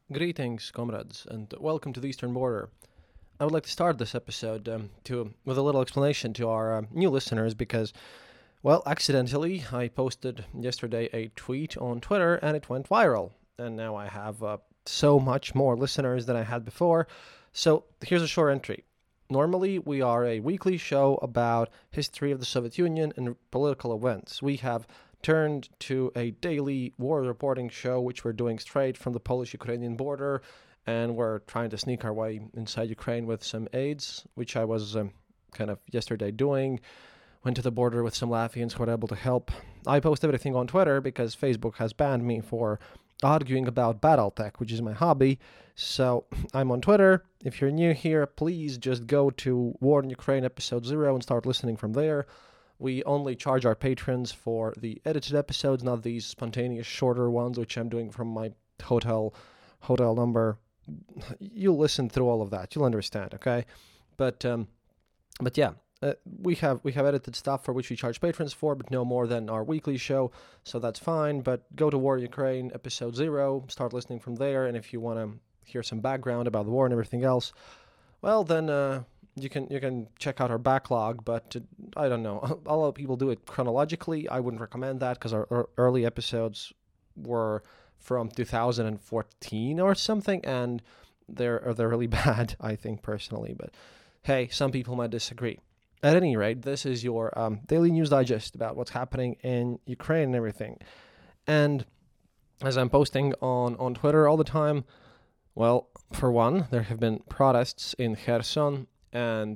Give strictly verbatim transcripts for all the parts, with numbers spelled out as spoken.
Greetings, comrades, and welcome to the Eastern Border. I would like to start this episode um, to with a little explanation to our uh, new listeners because, well, accidentally, I posted yesterday a tweet on Twitter and it went viral. And now I have uh, so much more listeners than I had before. So here's a short entry. Normally, we are a weekly show about history of the Soviet Union and political events. We have turned to a daily war reporting show, which we're doing straight from the Polish-Ukrainian border, and we're trying to sneak our way inside Ukraine with some aids, which I was um, kind of yesterday doing. Went to the border with some Latvians who were able to help. I post everything on Twitter because Facebook has banned me for arguing about Battletech, which is my hobby. So I'm on Twitter. If you're new here, please just go to War in Ukraine episode zero and start listening from there. We only charge our patrons for the edited episodes, not these spontaneous shorter ones, which I'm doing from my hotel hotel number. You'll listen through all of that. You'll understand, okay? But um, but yeah, uh, we have we have edited stuff for which we charge patrons for, but no more than our weekly show, so that's fine. But go to War in Ukraine episode zero, start listening from there, and if you want to hear some background about the war and everything else, well then. Uh, You can you can check out our backlog, but uh, I don't know. A lot of people do it chronologically. I wouldn't recommend that because our, our early episodes were from two thousand fourteen or something, and they're they're really bad, I think, personally. But hey, some people might disagree. At any rate, this is your um, daily news digest about what's happening in Ukraine and everything. And as I'm posting on, on Twitter all the time, well, for one, there have been protests in Kherson and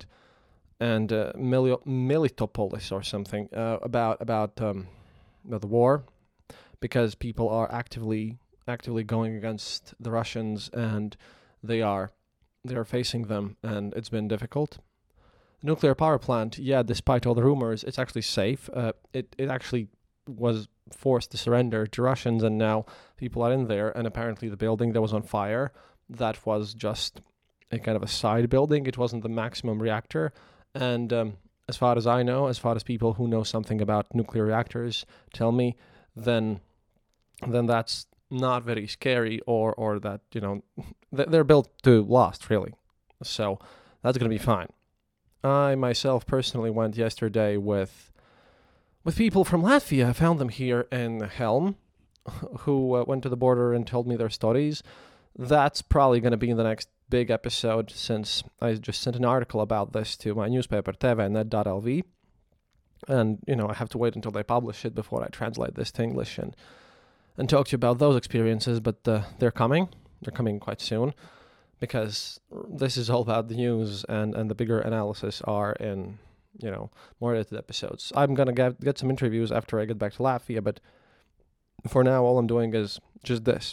and uh, Meli- Melitopolis or something uh, about about um, about the war, because people are actively actively going against the Russians, and they are they are facing them, and it's been difficult. The nuclear power plant, yeah, despite all the rumors, it's actually safe. Uh, it it actually was forced to surrender to Russians, and now people are in there. And apparently, the building that was on fire, that was just a kind of a side building. It wasn't the maximum reactor. And um, as far as I know, as far as people who know something about nuclear reactors tell me, then then that's not very scary, or or that, you know, they're built to last, really. So that's going to be fine. I myself personally went yesterday with with people from Latvia. I found them here in Helm, who uh, went to the border and told me their stories. That's probably going to be in the next big episode, since I just sent an article about this to my newspaper, t v net dot l v. And, you know, I have to wait until they publish it before I translate this to English and, and talk to you about those experiences. But uh, they're coming. They're coming quite soon, because this is all about the news, and, and the bigger analysis are in, you know, more edited episodes. I'm going to get, get some interviews after I get back to Latvia, but for now, all I'm doing is just this.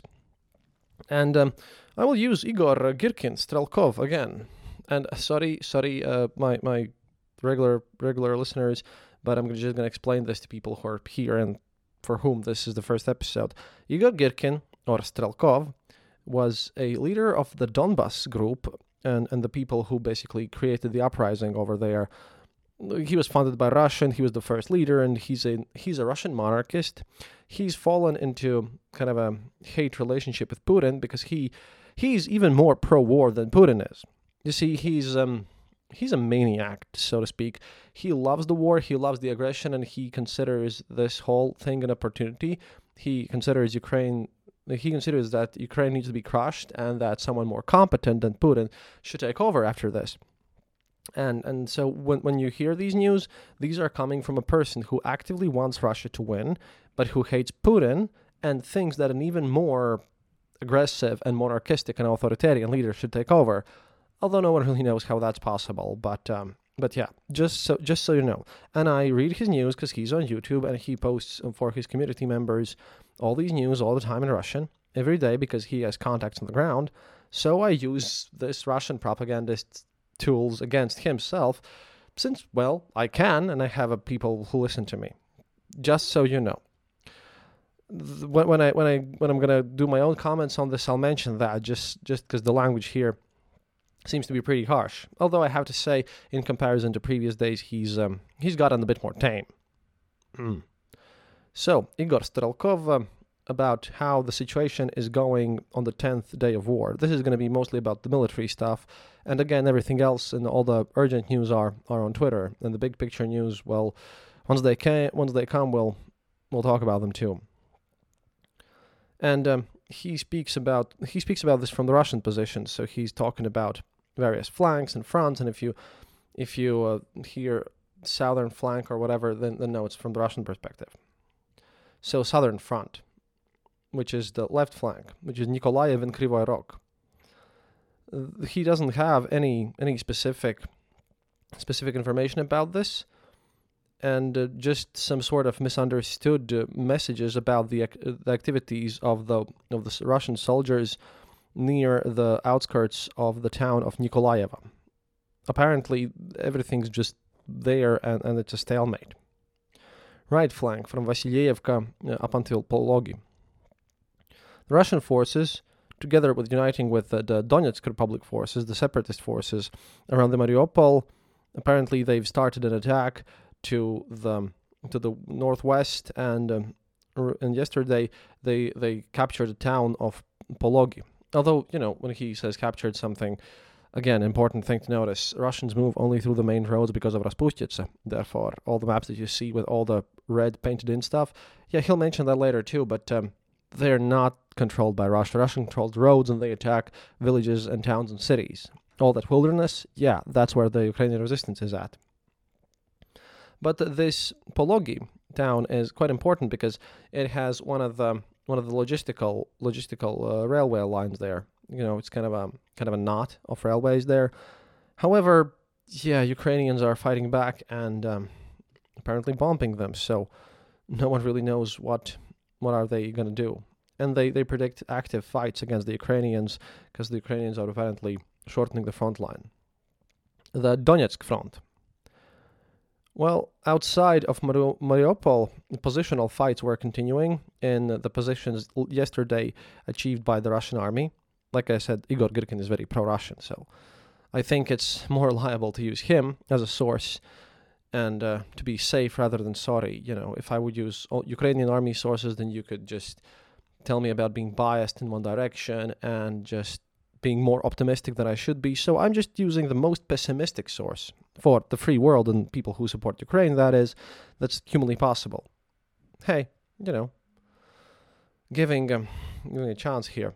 And um, I will use Igor Girkin Strelkov again. And uh, sorry, sorry, uh, my my regular regular listeners, but I'm just going to explain this to people who are here and for whom this is the first episode. Igor Girkin, or Strelkov, was a leader of the Donbas group, and, and the people who basically created the uprising over there. He was funded by Russia, and he was the first leader, and he's a he's a Russian monarchist. He's fallen into kind of a hate relationship with Putin, because he he's even more pro-war than Putin is. You see, he's um he's a maniac, so to speak. He loves the war, he loves the aggression, and he considers this whole thing an opportunity. He considers Ukraine he considers that Ukraine needs to be crushed, and that someone more competent than Putin should take over after this. And and so when when you hear these news, these are coming from a person who actively wants Russia to win, but who hates Putin and thinks that an even more aggressive and monarchistic and authoritarian leader should take over. Although no one really knows how that's possible, but um, but yeah, just so just so you know. And I read his news because he's on YouTube, and he posts for his community members all these news all the time in Russian every day, because he has contacts on the ground. So I use this Russian propagandist tools against himself, since, well, I can, and I have a people who listen to me. Just so you know. When, when I when I when I'm gonna do my own comments on this, I'll mention that, just just because the language here seems to be pretty harsh. Although I have to say, in comparison to previous days, he's um he's gotten a bit more tame. Mm. So Igor Strelkov, um, about how the situation is going on the tenth day of war. This is going to be mostly about the military stuff. And again, everything else and all the urgent news are, are on Twitter. And the big picture news, well, once they can, once they come, we'll, we'll talk about them too. And um, he speaks about he speaks about this from the Russian position. So he's talking about various flanks and fronts. And if you if you uh, hear southern flank or whatever, then, then no, it's from the Russian perspective. So southern front, which is the left flank, which is Nikolaev and Kryvyi Rog. Uh, he doesn't have any any specific specific information about this, and uh, just some sort of misunderstood uh, messages about the, ac- the activities of the of the Russian soldiers near the outskirts of the town of Nikolaeva. Apparently, everything's just there, and, and it's a stalemate. Right flank from Vasilievka uh, up until Pologi. The Russian forces, together with uniting with uh, the Donetsk Republic forces, the separatist forces around the Mariupol, apparently they've started an attack to the to the northwest, and um, and yesterday they they captured the town of Pologi. Although, you know, when he says captured something, again, important thing to notice, Russians move only through the main roads because of Rasputitsa. Therefore, all the maps that you see with all the red painted in stuff, yeah, he'll mention that later too, but um, they're not controlled by Russia. Russia controls roads, and they attack villages and towns and cities. All that wilderness, yeah, that's where the Ukrainian resistance is at. But this Pologi town is quite important because it has one of the one of the logistical logistical uh, railway lines there. You know, it's kind of a kind of a knot of railways there. However, yeah, Ukrainians are fighting back and um, apparently bombing them. So no one really knows what what are they going to do. And they, they predict active fights against the Ukrainians because the Ukrainians are apparently shortening the front line. The Donetsk front. Well, outside of Mari- Mariupol, positional fights were continuing in the positions yesterday achieved by the Russian army. Like I said, Igor Girkin is very pro-Russian, so I think it's more reliable to use him as a source and uh, to be safe rather than sorry. You know, if I would use all Ukrainian army sources, then you could just tell me about being biased in one direction and just being more optimistic than I should be. So I'm just using the most pessimistic source for the free world and people who support Ukraine, that is, that's humanly possible. Hey, you know, giving, um, giving a chance here.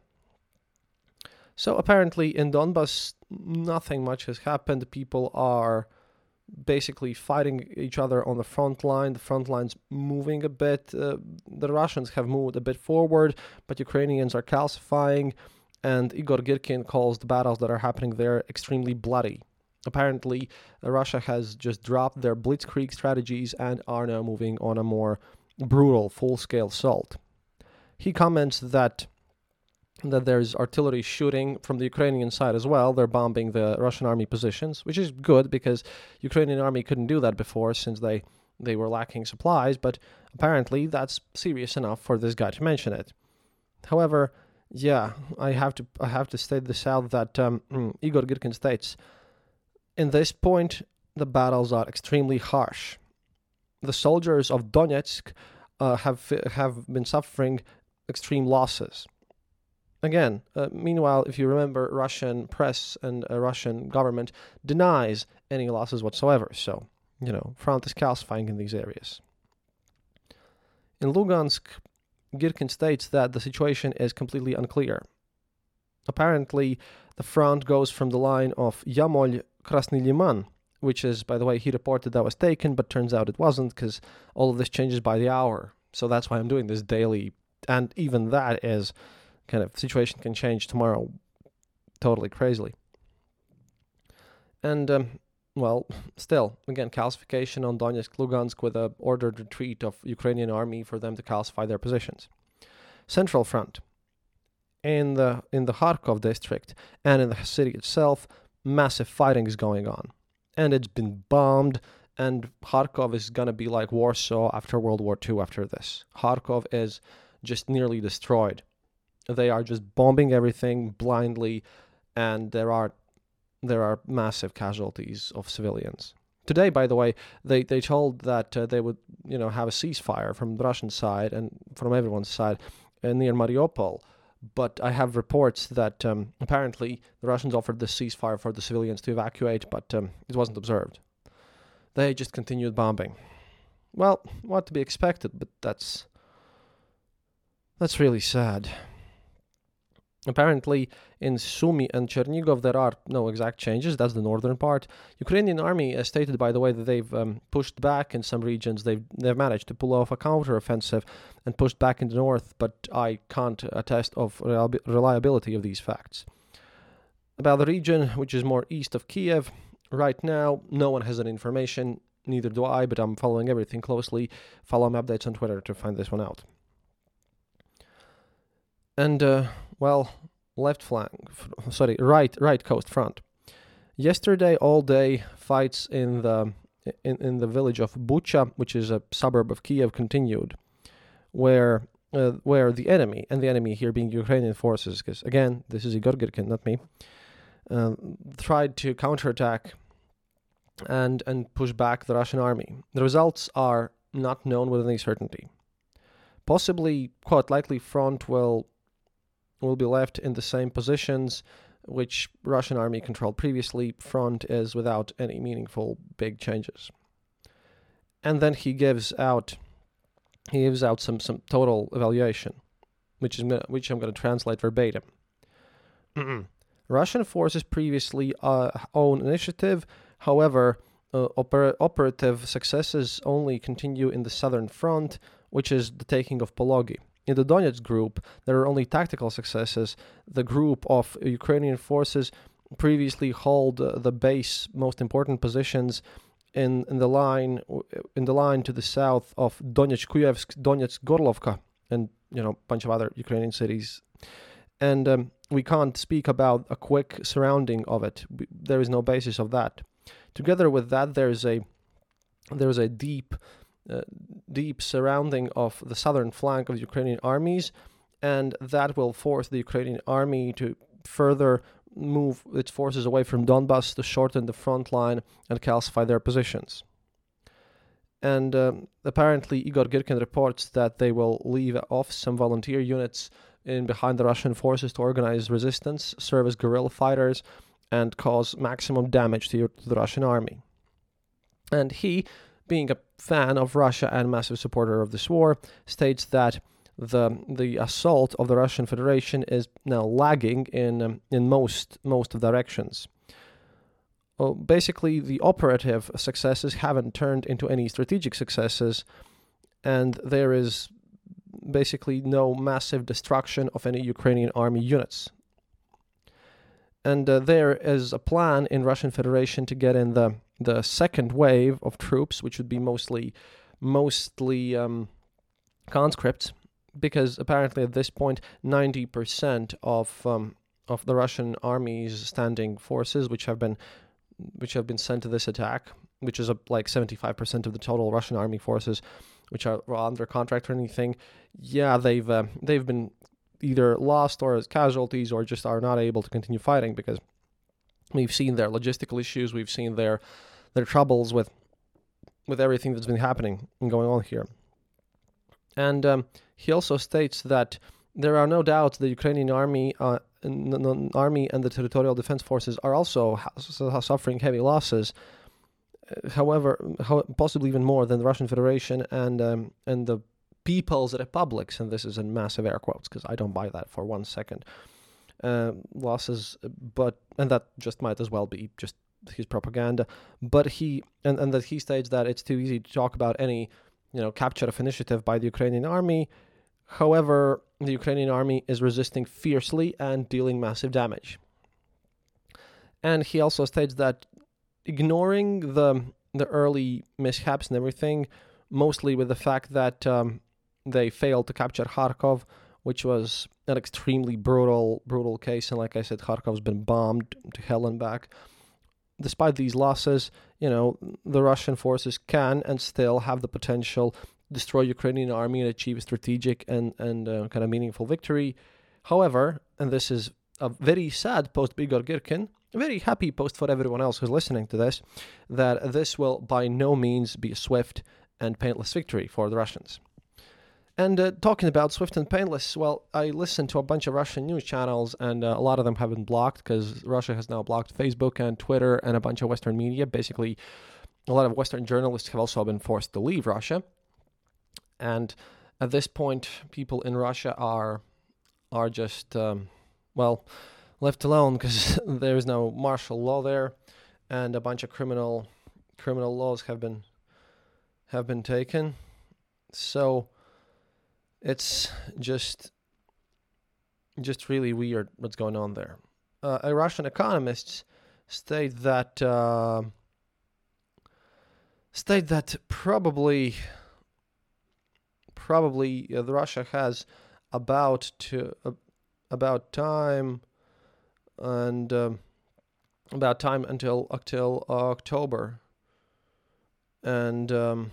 So apparently in Donbas, nothing much has happened. People are basically fighting each other on the front line. The front line's moving a bit. Uh, the Russians have moved a bit forward, but Ukrainians are calcifying, and Igor Girkin calls the battles that are happening there extremely bloody. Apparently, uh, Russia has just dropped their blitzkrieg strategies and are now moving on a more brutal, full-scale assault. He comments that that there's artillery shooting from the Ukrainian side as well. They're bombing the Russian army positions, which is good because Ukrainian army couldn't do that before since they, they were lacking supplies, but apparently that's serious enough for this guy to mention it. However, yeah, I have to I have to state this out that um, Igor Girkin states, in this point, the battles are extremely harsh. The soldiers of Donetsk uh, have have been suffering extreme losses. Again, uh, meanwhile, if you remember, Russian press and uh, Russian government denies any losses whatsoever. So, you know, front is calcifying in these areas. In Lugansk, Girkin states that the situation is completely unclear. Apparently, the front goes from the line of Yamol-Krasny Liman, which is, by the way, he reported that was taken, but turns out it wasn't because all of this changes by the hour. So that's why I'm doing this daily. And even that is kind of situation can change tomorrow totally crazily. And, um, well, still, again, calcification on Donetsk, Lugansk with a ordered retreat of Ukrainian army for them to calcify their positions. Central Front. In the in the Kharkov district and in the city itself, massive fighting is going on. And it's been bombed, and Kharkov is going to be like Warsaw after World War Two after this. Kharkov is just nearly destroyed. They are just bombing everything blindly, and there are there are massive casualties of civilians. Today, by the way, they, they told that uh, they would, you know, have a ceasefire from the Russian side and from everyone's side uh, near Mariupol. But I have reports that um, apparently the Russians offered the ceasefire for the civilians to evacuate, but um, it wasn't observed. They just continued bombing. Well, what to be expected, but that's that's really sad. Apparently, in Sumy and Chernigov, there are no exact changes. That's the northern part. Ukrainian army has stated, by the way, that they've um, pushed back in some regions. They've they've managed to pull off a counteroffensive and pushed back in the north, but I can't attest of reliability of these facts. About the region, which is more east of Kiev, right now, no one has any information. Neither do I, but I'm following everything closely. Follow my updates on Twitter to find this one out. And, uh, well, left flank, f- sorry, right right coast front. Yesterday, all day, fights in the in, in the village of Bucha, which is a suburb of Kiev, continued, where uh, where the enemy, and the enemy here being Ukrainian forces, because, again, this is Igor Girkin, not me, uh, tried to counterattack and, and push back the Russian army. The results are not known with any certainty. Possibly, quite likely, front will... will be left in the same positions which Russian army controlled previously. Front is without any meaningful big changes. And then he gives out he gives out some, some total evaluation, which is which I'm going to translate verbatim. Russian forces previously uh, own initiative. However, uh, oper- operative successes only continue in the southern front, which is the taking of Pologi. In the Donetsk group, there are only tactical successes. The group of Ukrainian forces previously hold uh, the base, most important positions in, in the line in the line to the south of Donetsk-Kuyevsk, Donetsk-Gorlovka, and you know a bunch of other Ukrainian cities. And um, we can't speak about a quick surrounding of it. There is no basis of that. Together with that, there is a there is a deep. Uh, deep surrounding of the southern flank of the Ukrainian armies, and that will force the Ukrainian army to further move its forces away from Donbas to shorten the front line and calcify their positions. And um, apparently Igor Girkin reports that they will leave off some volunteer units in behind the Russian forces to organize resistance, serve as guerrilla fighters, and cause maximum damage to, to the Russian army. And he, being a fan of Russia and massive supporter of this war, states that the the assault of the Russian Federation is now lagging in um, in most most of directions. Well, basically, the operative successes haven't turned into any strategic successes, and there is basically no massive destruction of any Ukrainian army units. And uh, there is a plan in Russian Federation to get in the the second wave of troops, which would be mostly mostly um, conscripts, because apparently at this point ninety percent of um, of the Russian army's standing forces, which have been which have been sent to this attack, which is a, like seventy-five percent of the total Russian army forces, which are under contract or anything, yeah, they've uh, they've been either lost or as casualties or just are not able to continue fighting, because we've seen their logistical issues, we've seen their their troubles with with everything that's been happening and going on here. And um, he also states that there are no doubts the Ukrainian army, uh, n- army and the territorial defense forces are also ha- suffering heavy losses. However, how, possibly even more than the Russian Federation and um, and the People's Republics, and this is in massive air quotes because I don't buy that for one second. Uh, losses, but and that just might as well be just his propaganda. But he and, and that he states that it's too easy to talk about any, you know, capture of initiative by the Ukrainian army. However, the Ukrainian army is resisting fiercely and dealing massive damage. And he also states that ignoring the the early mishaps and everything, mostly with the fact that um, they failed to capture Kharkov, which was an extremely brutal, brutal case. And like I said, Kharkov's been bombed to hell and back. Despite these losses, you know, the Russian forces can and still have the potential to destroy Ukrainian army and achieve a strategic and, and uh, kind of meaningful victory. However, and this is a very sad post by Igor Girkin, a very happy post for everyone else who's listening to this, that this will by no means be a swift and painless victory for the Russians. And uh, talking about Swift and Painless, well, I listened to a bunch of Russian news channels, and uh, a lot of them have been blocked because Russia has now blocked Facebook and Twitter and a bunch of Western media. Basically, a lot of Western journalists have also been forced to leave Russia. And at this point, people in Russia are are just, um, well, left alone because there is no martial law there, and a bunch of criminal criminal laws have been have been taken. So it's just just really weird what's going on there. Uh, a Russian economists state that uh, state that probably probably uh, Russia has about to uh, about time and um, about time until until uh, October, and um,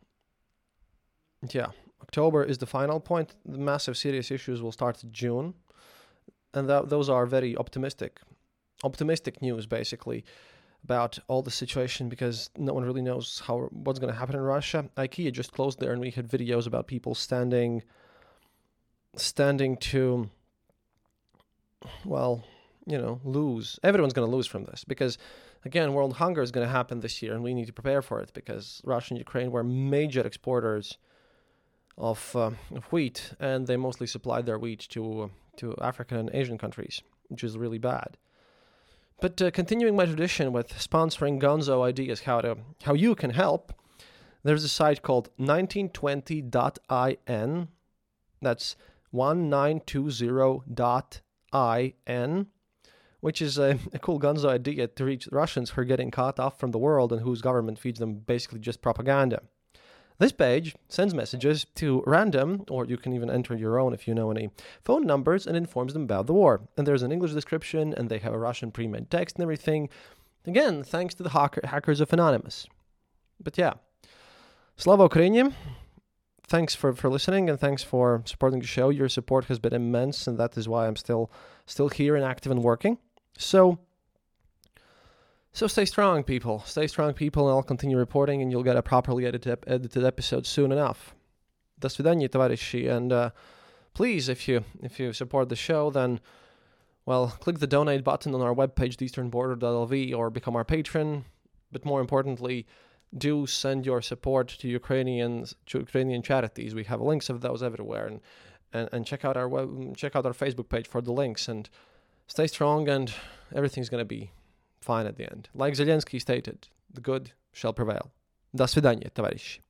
yeah. October is the final point. The massive serious issues will start in June. And that, those are very optimistic. Optimistic news, basically, about all the situation because no one really knows how what's going to happen in Russia. IKEA just closed there and we had videos about people standing, standing to, well, you know, lose. Everyone's going to lose from this because, again, world hunger is going to happen this year and we need to prepare for it because Russia and Ukraine were major exporters Of, uh, of wheat, and they mostly supplied their wheat to uh, to African and Asian countries, which is really bad. But uh, continuing my tradition with sponsoring gonzo ideas how to how you can help, there's a site called nineteen twenty dot in. That's nineteen twenty dot in, which is a, a cool gonzo idea to reach Russians who are getting cut off from the world and whose government feeds them basically just propaganda. This page sends messages to random, or you can even enter your own if you know any, phone numbers and informs them about the war. And there's an English description, and they have a Russian pre-made text and everything. Again, thanks to the hacker- hackers of Anonymous. But yeah, Slava Ukraini, thanks for, for listening, and thanks for supporting the show. Your support has been immense, and that is why I'm still still here and active and working. So... So stay strong, people. Stay strong, people, and I'll continue reporting, and you'll get a properly edited, edited episode soon enough. До свидания, товарищи. And uh, please, if you if you support the show, then, well, click the donate button on our webpage, the eastern border dot l v, or become our patron. But more importantly, do send your support to Ukrainians, to Ukrainian charities. We have links of those everywhere, and and, and check out our web, check out our Facebook page for the links. And stay strong, and everything's gonna be fine at the end. Like Zelensky stated, the good shall prevail. До свидания, товарищи.